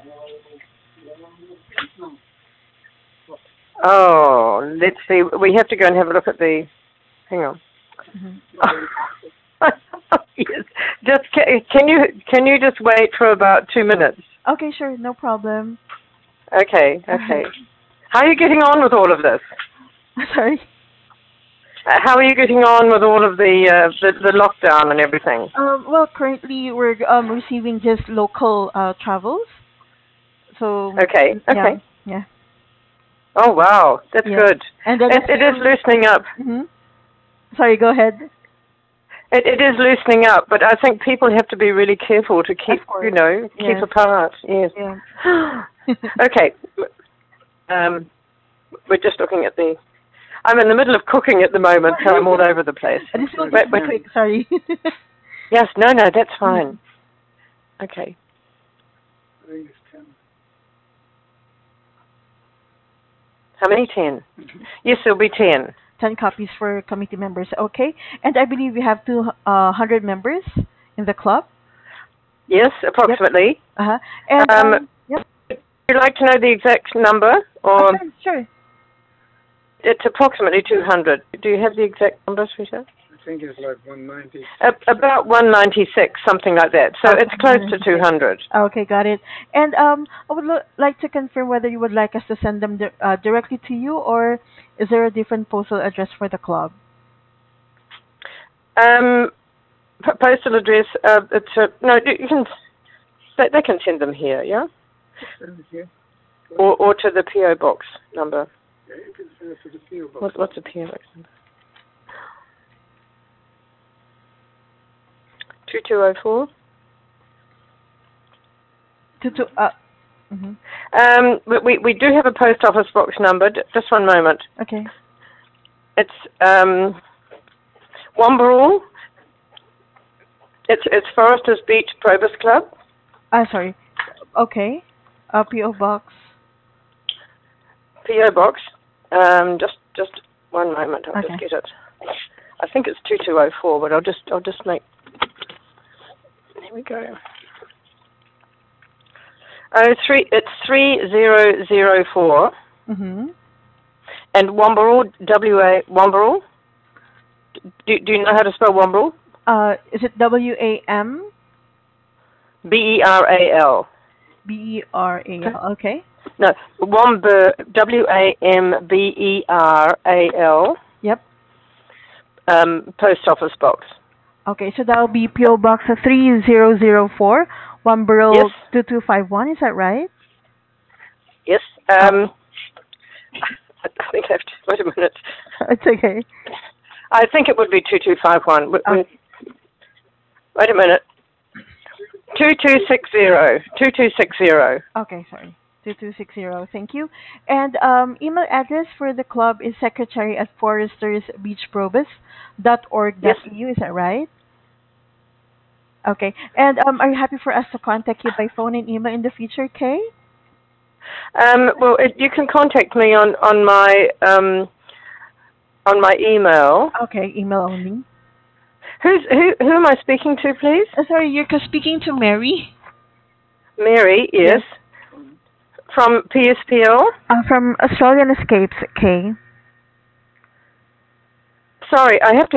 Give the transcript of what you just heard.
Oh, let's see. We have to go and have a look at the. Hang on. Mhm. Yes. Just can you just wait for about 2 minutes? Okay, sure, no problem. Okay. All Okay. right. How are you getting on with all of this? Sorry. How are you getting on with all of the lockdown and everything? Well, currently we're receiving just local travels. So Okay. yeah, Okay. yeah, Oh wow, that's yeah. good. And then It is loosening up. mhm. Sorry, go ahead. It is loosening up, but I think people have to be really careful to Of keep, course. keep Yes. apart. Yes. Yeah. Okay. Um, we're just looking at the. I'm in the middle of cooking at the moment, so I'm all over the place. This will Wait, just be wait. quick. Sorry. Yes. No. No. That's fine. Okay. How many? 10. Yes, there'll be 10. 10 copies for committee members. Okay. And I believe we have 200 members in the club. Yes, Yep. approximately. Uh-huh. And Would yep. you like to know the exact number, or Sure, sure. it's approximately 200? Do you have the exact number, sweetheart? I think it's like 190. About 196, something like that. So it's close to 200. Okay, got it. And I would like to confirm whether you would like us to send them directly to you, or is there a different postal address for the club? Um, postal address. It's no. You can. They can send them here, yeah, Send it here. or to the PO box number. Yeah, you can send it to the PO box. What's the PO box number? 2204. To mhm. We do have a post office box number. Just one moment. Okay. It's Wambarral. It's Foresters Beach Probus Club. Sorry. Okay. PO box. PO box. Just one moment. I'll Okay. just get it. I think it's 2204, but I'll just make. Here we go. It's 3004, Mhm. and Wambarral, Wambarral. Do you know how to spell Wambarral? Is it WAM Beral. BERAL? Okay. No, Wamberal. Yep. Post office box. Okay, so that will be PO Box 3004, Yes, Wambarrel 2251. Is that right? yes. Okay. I think I have to wait a minute. It's okay. I think it would be 2251. Okay. Wait a minute. 2260. 2260. Okay, sorry. 2260. Thank you. And email address for the club is secretary at Yes. forestersbeachprobus.org.eu. Is that right? Okay. And are you happy for us to contact you by phone and email in the future, Kay? Well, you can contact me on my email. Okay, email only. Who am I speaking to, please? Sorry, you're speaking to Mary. Mary. Yes. Yes. From PSPL. From Australian Escapes, Kay. Sorry, I have to